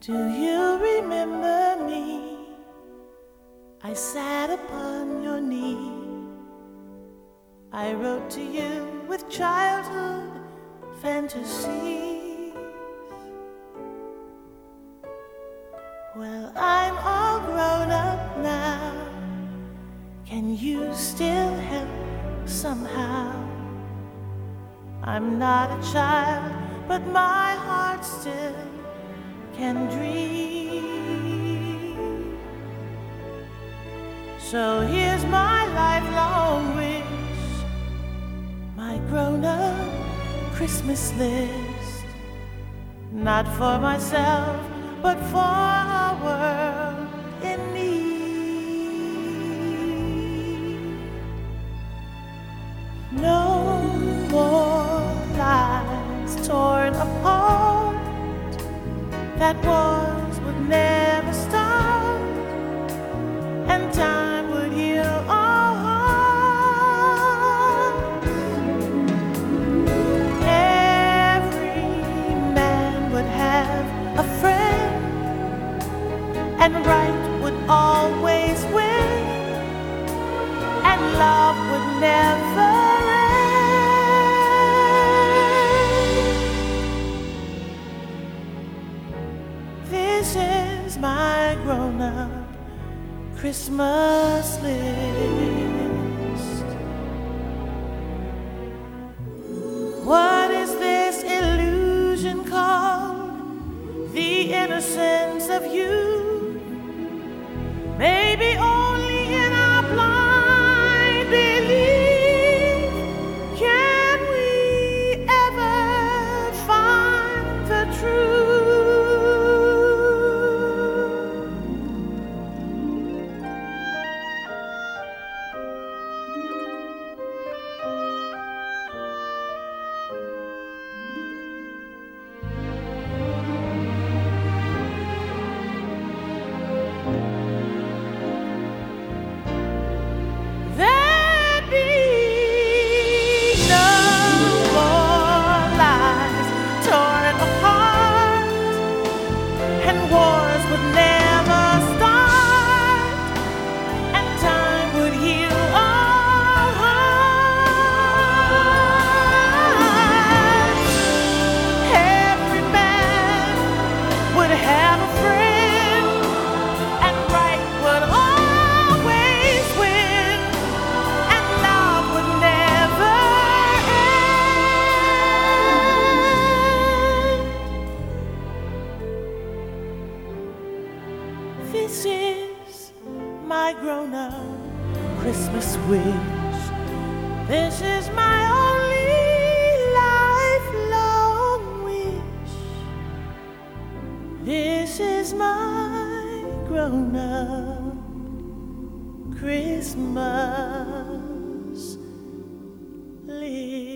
Do you remember me? I sat upon your knee. I wrote to you with childhood fantasies. Well, I'm all grown up now. Can you still help somehow? I'm not a child, but my heart still can dream. So here's my lifelong wish, my grown-up Christmas list. Not for myself, but for a world in need. No more lives torn apart. That wars would never start, and time would heal our hearts. Every man would have a friend, and right would always win, and love would never end. This is my grown-up Christmas list. What is this illusion called? The innocence of youth. Maybe only in our blind belief can we ever find the truth. Wars would never start, and time would heal our hearts. Every man would have a friend, and right would always win, and love would never end. This is my grown-up Christmas wish. This is my only lifelong wish. This is my grown-up Christmas list.